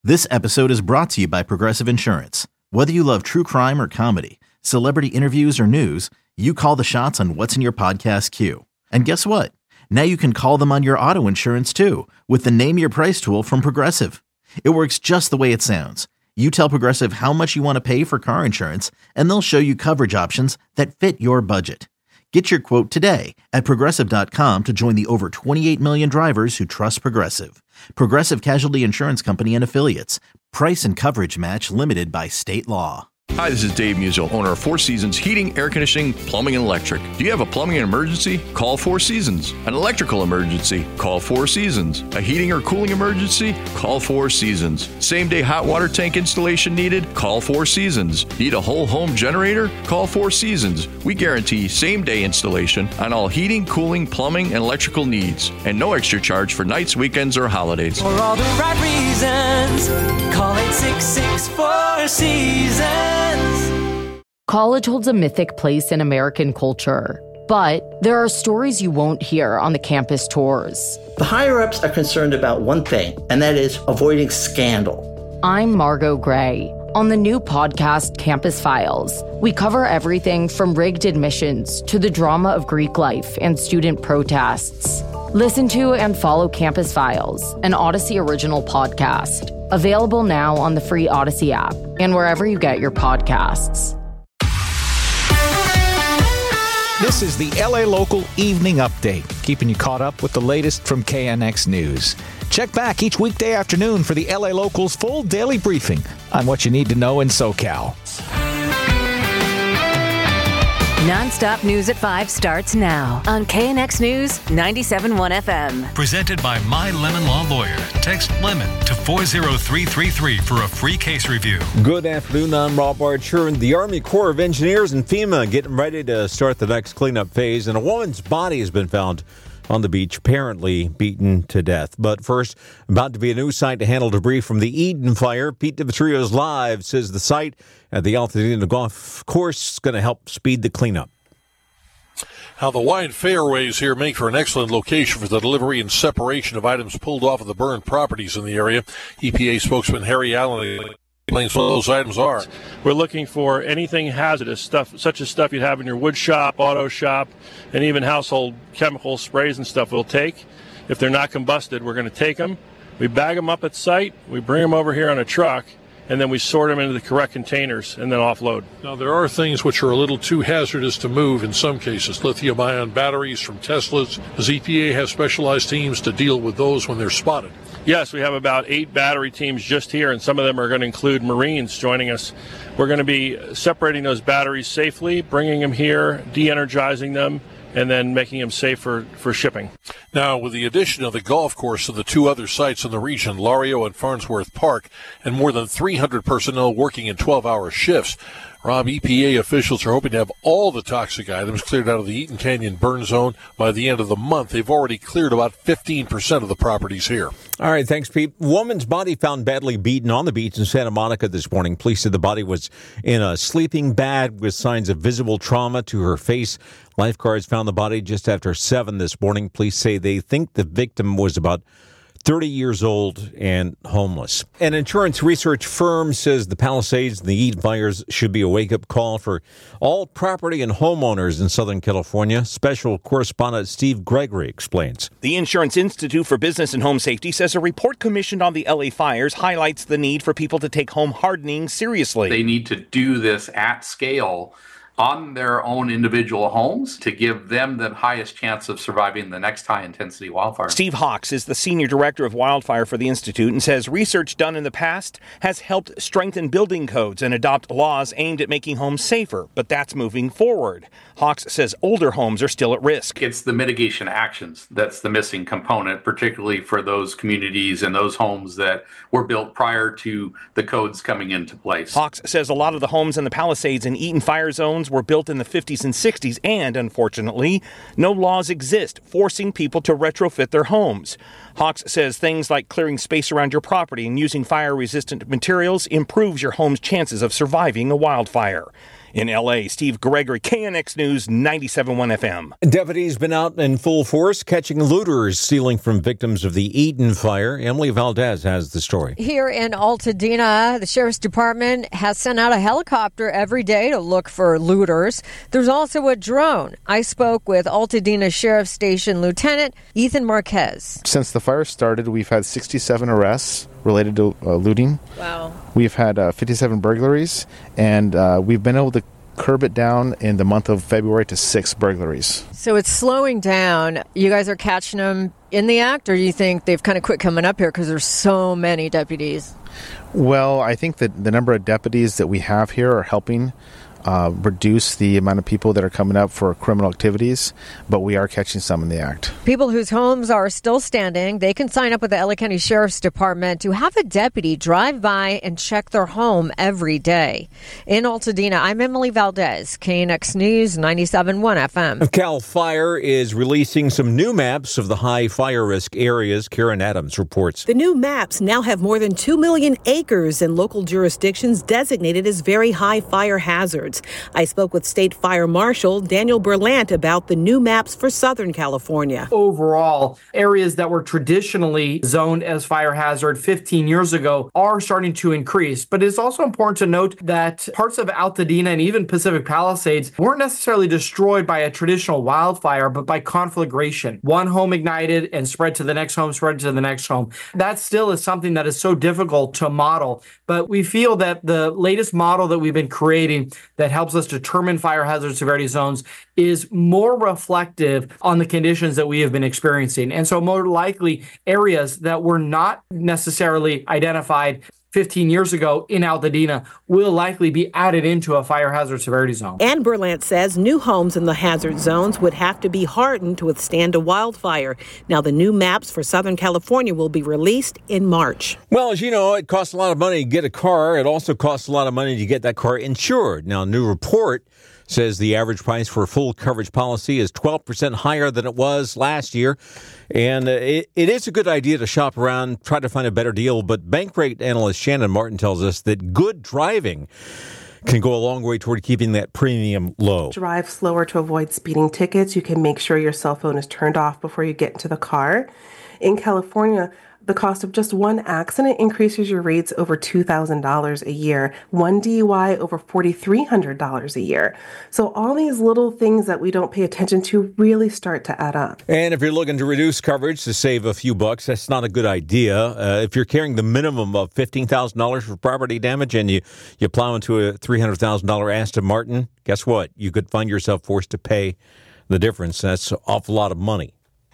This episode is brought to you by Progressive Insurance. Whether you love true crime or comedy, celebrity interviews or news, you call the shots on what's in your podcast queue. And guess what? Now you can call them on your auto insurance too with the Name Your Price tool from Progressive. It works just the way it sounds. You tell Progressive how much you want to pay for car insurance, and they'll show you coverage options that fit your budget. Get your quote today at Progressive.com to join the over 28 million drivers who trust Progressive. Progressive Casualty Insurance Company and Affiliates. Price and coverage match limited by state law. Hi, this is Dave Musial, owner of Four Seasons Heating, Air Conditioning, Plumbing, and Electric. Do you have a plumbing emergency? Call Four Seasons. An electrical emergency? Call Four Seasons. A heating or cooling emergency? Call Four Seasons. Same-day hot water tank installation needed? Call Four Seasons. Need a whole home generator? Call Four Seasons. We guarantee same-day installation on all heating, cooling, plumbing, and electrical needs. And no extra charge for nights, weekends, or holidays. For all the right reasons, call 866-4 Seasons. College holds a mythic place in American culture, but there are stories you won't hear on the campus tours. The higher-ups are concerned about one thing, and that is avoiding scandal. I'm Margot Gray. On the new podcast, Campus Files, we cover everything from rigged admissions to the drama of Greek life and student protests. Listen to and follow Campus Files, an Odyssey original podcast. Available now on the free Odyssey app and wherever you get your podcasts. This is the LA Local Evening Update, keeping you caught up with the latest from KNX News. Check back each weekday afternoon for the LA Local's full daily briefing on what you need to know in SoCal. Non-stop news at 5 starts now on KNX News 97.1 FM. Presented by My Lemon Law Lawyer. Text LEMON to 40333 for a free case review. Good afternoon, I'm Rob Archer. The Army Corps of Engineers and FEMA getting ready to start the next cleanup phase, and a woman's body has been found on the beach, apparently beaten to death. But first, about to be a new site to handle debris from the Eden fire. Pete DiVitrio's Live says the site at the Altadena Golf Course is going to help speed the cleanup. How the wide fairways here make for an excellent location for the delivery and separation of items pulled off of the burned properties in the area. EPA spokesman Harry Allen explains what those items are. We're looking for anything hazardous, stuff such as stuff you'd have in your wood shop, auto shop, and even household chemical sprays and stuff we'll take. If they're not combusted, we're going to take them. We bag them up at site, we bring them over here on a truck, and then we sort them into the correct containers and then offload. Now, there are things which are a little too hazardous to move in some cases. Lithium-ion batteries from Teslas. Does EPA have specialized teams to deal with those when they're spotted? Yes, we have about 8 battery teams just here, and some of them are going to include Marines joining us. We're going to be separating those batteries safely, bringing them here, de-energizing them, and then making them safe for shipping. Now, with the addition of the golf course to the 2 other sites in the region, Lario and Farnsworth Park, and more than 300 personnel working in 12-hour shifts, Rob, EPA officials are hoping to have all the toxic items cleared out of the Eaton Canyon burn zone by the end of the month. They've already cleared about 15% of the properties here. All right, thanks, Pete. Woman's body found badly beaten on the beach in Santa Monica this morning. Police said the body was in a sleeping bag with signs of visible trauma to her face. Lifeguards found the body just after 7 this morning. Police say they think the victim was about 30 years old and homeless. An insurance research firm says the Palisades and the Eden fires should be a wake-up call for all property and homeowners in Southern California. Special correspondent Steve Gregory explains. The Insurance Institute for Business and Home Safety says a report commissioned on the LA fires highlights the need for people to take home hardening seriously. They need to do this at scale on their own individual homes to give them the highest chance of surviving the next high-intensity wildfire. Steve Hawks is the senior director of wildfire for the Institute and says research done in the past has helped strengthen building codes and adopt laws aimed at making homes safer, but that's moving forward. Hawks says older homes are still at risk. It's the mitigation actions that's the missing component, particularly for those communities and those homes that were built prior to the codes coming into place. Hawks says a lot of the homes in the Palisades and Eaton fire zones were built in the 50s and 60s, and unfortunately, no laws exist forcing people to retrofit their homes. Hawks says things like clearing space around your property and using fire-resistant materials improves your home's chances of surviving a wildfire. In L.A., Steve Gregory, KNX News, 97.1 FM. Deputies been out in full force catching looters stealing from victims of the Eaton fire. Emily Valdez has the story. Here in Altadena, the Sheriff's Department has sent out a helicopter every day to look for looters. There's also a drone. I spoke with Altadena Sheriff's Station Lieutenant Ethan Marquez. Since the fire started, we've had 67 arrests related to looting. Wow. We've had 57 burglaries, and we've been able to curb it down in the month of February to 6 burglaries. So it's slowing down. You guys are catching them in the act, or do you think they've kind of quit coming up here because there's so many deputies? Well, I think that the number of deputies that we have here are helping reduce the amount of people that are coming up for criminal activities, but we are catching some in the act. People whose homes are still standing, they can sign up with the LA County Sheriff's Department to have a deputy drive by and check their home every day. In Altadena, I'm Emily Valdez, KNX News 97.1 FM. CAL FIRE is releasing some new maps of the high fire risk areas. Karen Adams reports. The new maps now have more than 2 million acres in local jurisdictions designated as very high fire hazards. I spoke with State Fire Marshal Daniel Berlant about the new maps for Southern California. Overall, areas that were traditionally zoned as fire hazard 15 years ago are starting to increase. But it's also important to note that parts of Altadena and even Pacific Palisades weren't necessarily destroyed by a traditional wildfire, but by conflagration. One home ignited and spread to the next home, spread to the next home. That still is something that is so difficult to model. But we feel that the latest model that we've been creating that helps us determine fire hazard severity zones is more reflective on the conditions that we have been experiencing. And so more likely areas that were not necessarily identified 15 years ago in Altadena will likely be added into a fire hazard severity zone. And Berlant says new homes in the hazard zones would have to be hardened to withstand a wildfire. Now the new maps for Southern California will be released in March. Well, as you know, it costs a lot of money to get a car. It also costs a lot of money to get that car insured. Now, a new report says the average price for a full coverage policy is 12% higher than it was last year. And it is a good idea to shop around, try to find a better deal. But Bankrate analyst Shannon Martin tells us that good driving can go a long way toward keeping that premium low. Drive slower to avoid speeding tickets. You can make sure your cell phone is turned off before you get into the car. In California, the cost of just one accident increases your rates over $2,000 a year. One DUI over $4,300 a year. So all these little things that we don't pay attention to really start to add up. And if you're looking to reduce coverage to save a few bucks, that's not a good idea. If you're carrying the minimum of $15,000 for property damage and you plow into a $300,000 Aston Martin, guess what? You could find yourself forced to pay the difference. That's an awful lot of money.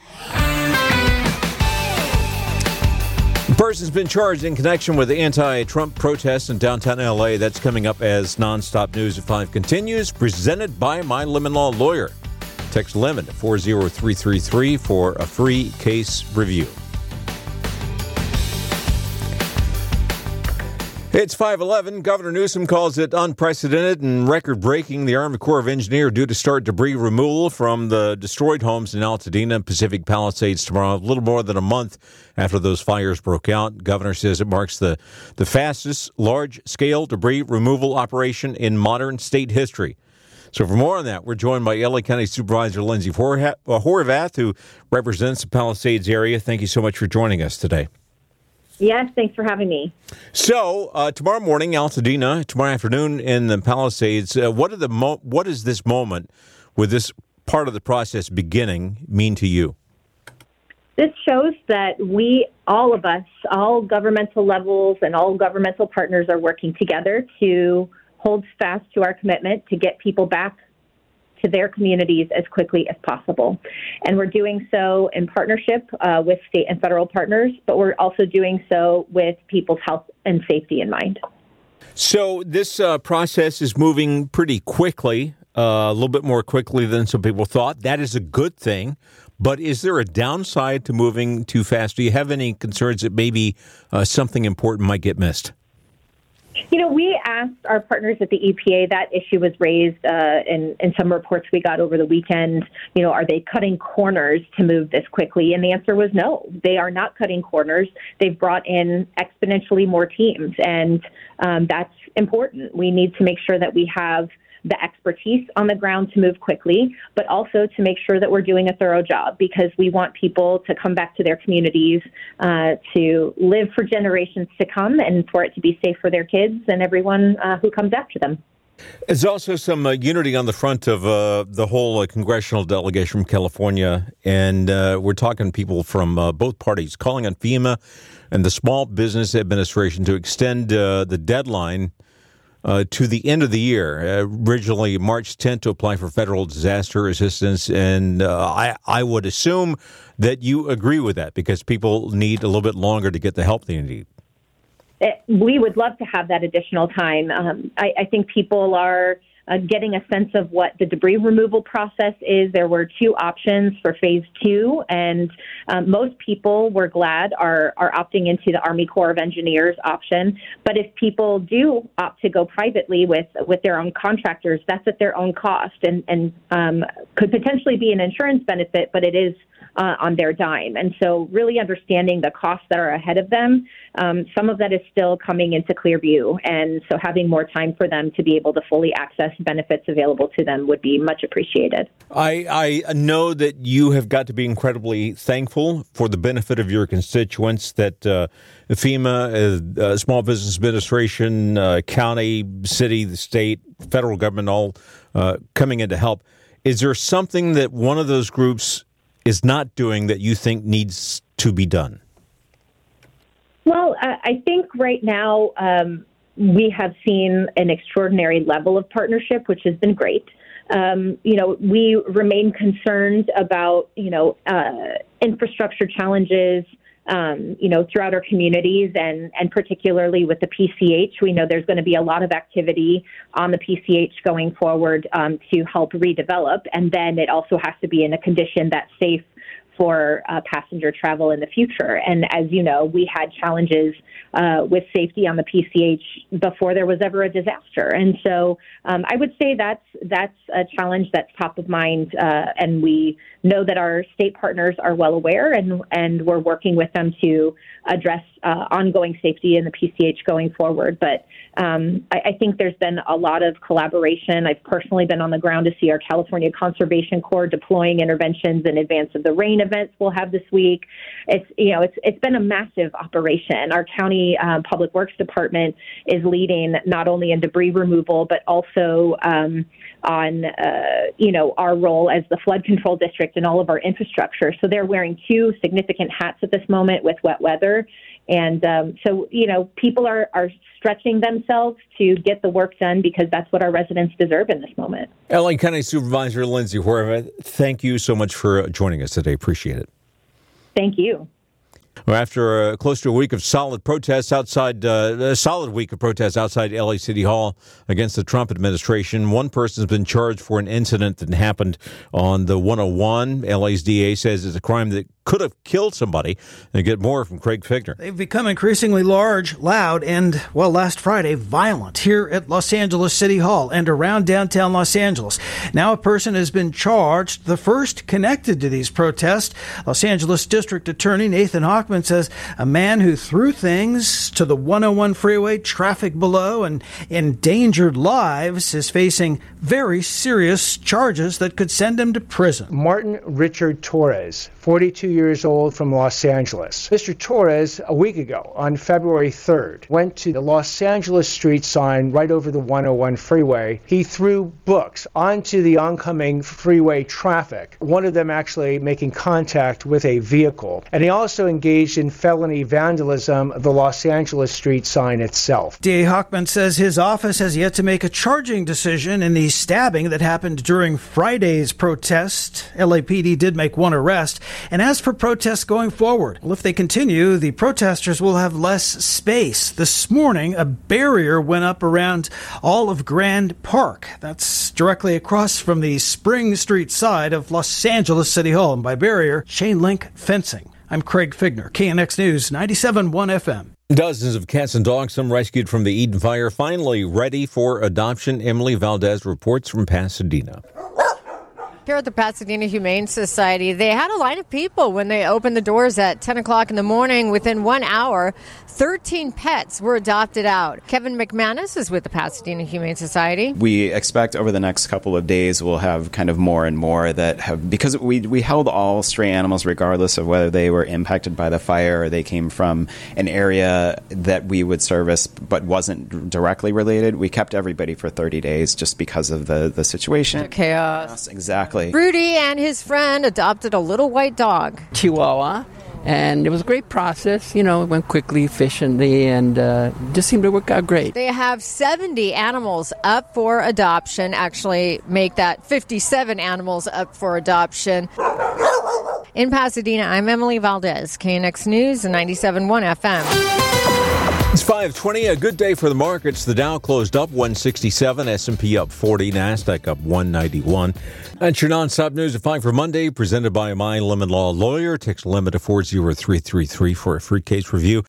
The person's been charged in connection with the anti-Trump protests in downtown L.A. That's coming up as Nonstop News at 5 continues, presented by My Lemon Law Lawyer. Text Lemon to 40333 for a free case review. It's 5:11. Governor Newsom calls it unprecedented and record-breaking. The Army Corps of Engineers due to start debris removal from the destroyed homes in Altadena and Pacific Palisades tomorrow, a little more than a month after those fires broke out. Governor says it marks the fastest large-scale debris removal operation in modern state history. So for more on that, we're joined by LA County Supervisor Lindsay Horvath, who represents the Palisades area. Thank you so much for joining us today. Yes, thanks for having me. So tomorrow morning, Altadena, tomorrow afternoon in the Palisades, what is this moment with this part of the process beginning mean to you? This shows that all of us, all governmental levels and all governmental partners are working together to hold fast to our commitment to get people back to their communities as quickly as possible. And we're doing so in partnership with state and federal partners, but we're also doing so with people's health and safety in mind. So this process is moving pretty quickly, a little bit more quickly than some people thought. That is a good thing. But is there a downside to moving too fast? Do you have any concerns that maybe something important might get missed? You know, we asked our partners at the EPA, that issue was raised in some reports we got over the weekend. You know, are they cutting corners to move this quickly? And the answer was no, they are not cutting corners. They've brought in exponentially more teams, and that's important. We need to make sure that we have the expertise on the ground to move quickly, but also to make sure that we're doing a thorough job, because we want people to come back to their communities, to live for generations to come, and for it to be safe for their kids and everyone who comes after them. There's also some unity on the front of the whole congressional delegation from California, and we're talking people from both parties calling on FEMA and the Small Business Administration to extend the deadline to the end of the year, originally March 10th, to apply for federal disaster assistance. And I would assume that you agree with that, because people need a little bit longer to get the help they need. We would love to have that additional time. I think people are getting a sense of what the debris removal process is. There were 2 options for phase 2, and most people, we're glad, are opting into the Army Corps of Engineers option. But if people do opt to go privately with their own contractors, that's at their own cost, and could potentially be an insurance benefit, but it is on their dime. And so really understanding the costs that are ahead of them, some of that is still coming into clear view. And so having more time for them to be able to fully access benefits available to them would be much appreciated. I know that you have got to be incredibly thankful for the benefit of your constituents, that FEMA, Small Business Administration, county, city, the state, federal government, all coming in to help. Is there something that one of those groups is not doing that you think needs to be done? Well, I think right now we have seen an extraordinary level of partnership, which has been great. We remain concerned about, infrastructure challenges, throughout our communities, and particularly with the PCH. We know there's going to be a lot of activity on the PCH going forward to help redevelop, and then it also has to be in a condition that's safe for passenger travel in the future. And as you know, we had challenges with safety on the PCH before there was ever a disaster. And so I would say that's a challenge that's top of mind, and we know that our state partners are well aware, and we're working with them to address ongoing safety in the PCH going forward. But I think there's been a lot of collaboration. I've personally been on the ground to see our California Conservation Corps deploying interventions in advance of the rain events we'll have this week. It's been a massive operation. Our county Public Works Department is leading not only in debris removal, but also on our role as the flood control district and all of our infrastructure. So they're wearing 2 significant hats at this moment with wet weather. And so people are stretching themselves to get the work done, because that's what our residents deserve in this moment. LA County Supervisor Lindsay Horvath, thank you so much for joining us today. Appreciate it. Thank you. Well, after close to a week of solid protests outside, LA City Hall against the Trump administration, one person has been charged for an incident that happened on the 101. LA's DA says it's a crime that could have killed somebody. And get more from Craig Figner. They've become increasingly large, loud, and, last Friday, violent here at Los Angeles City Hall and around downtown Los Angeles. Now a person has been charged, the first connected to these protests. Los Angeles District Attorney Nathan Hochman says a man who threw things to the 101 freeway, traffic below, and endangered lives is facing very serious charges that could send him to prison. Martin Richard Torres, 42 years old, from Los Angeles. Mr. Torres, a week ago, on February 3rd, went to the Los Angeles street sign right over the 101 freeway. He threw books onto the oncoming freeway traffic, one of them actually making contact with a vehicle. And he also engaged in felony vandalism of the Los Angeles street sign itself. DA Hochman says his office has yet to make a charging decision in the stabbing that happened during Friday's protest. LAPD did make one arrest. And as for protests going forward, if they continue, the protesters will have less space. This morning, a barrier went up around all of Grand Park. That's directly across from the Spring Street side of Los Angeles City Hall. And by barrier, chain link fencing. I'm Craig Figner, KNX News, 97.1 FM. Dozens of cats and dogs, some rescued from the Eden Fire, finally ready for adoption. Emily Valdez reports from Pasadena. Here at the Pasadena Humane Society, they had a line of people when they opened the doors at 10 o'clock in the morning. Within 1 hour, 13 pets were adopted out. Kevin McManus is with the Pasadena Humane Society. We expect over the next couple of days we'll have kind of more and more that have, because we held all stray animals regardless of whether they were impacted by the fire or they came from an area that we would service but wasn't directly related. We kept everybody for 30 days just because of the situation. Chaos. Yes, exactly. Rudy and his friend adopted a little white dog. Chihuahua. And it was a great process. It went quickly, efficiently, and just seemed to work out great. They have 70 animals up for adoption. Actually, make that 57 animals up for adoption. In Pasadena, I'm Emily Valdez, KNX News and 97.1 FM. It's 5:20, a good day for the markets. The Dow closed up 167, S&P up 40, NASDAQ up 191. That's your nonstop news at 5 for Monday, presented by My Lemon Law Lawyer. Text limit to 40333 for a free case review.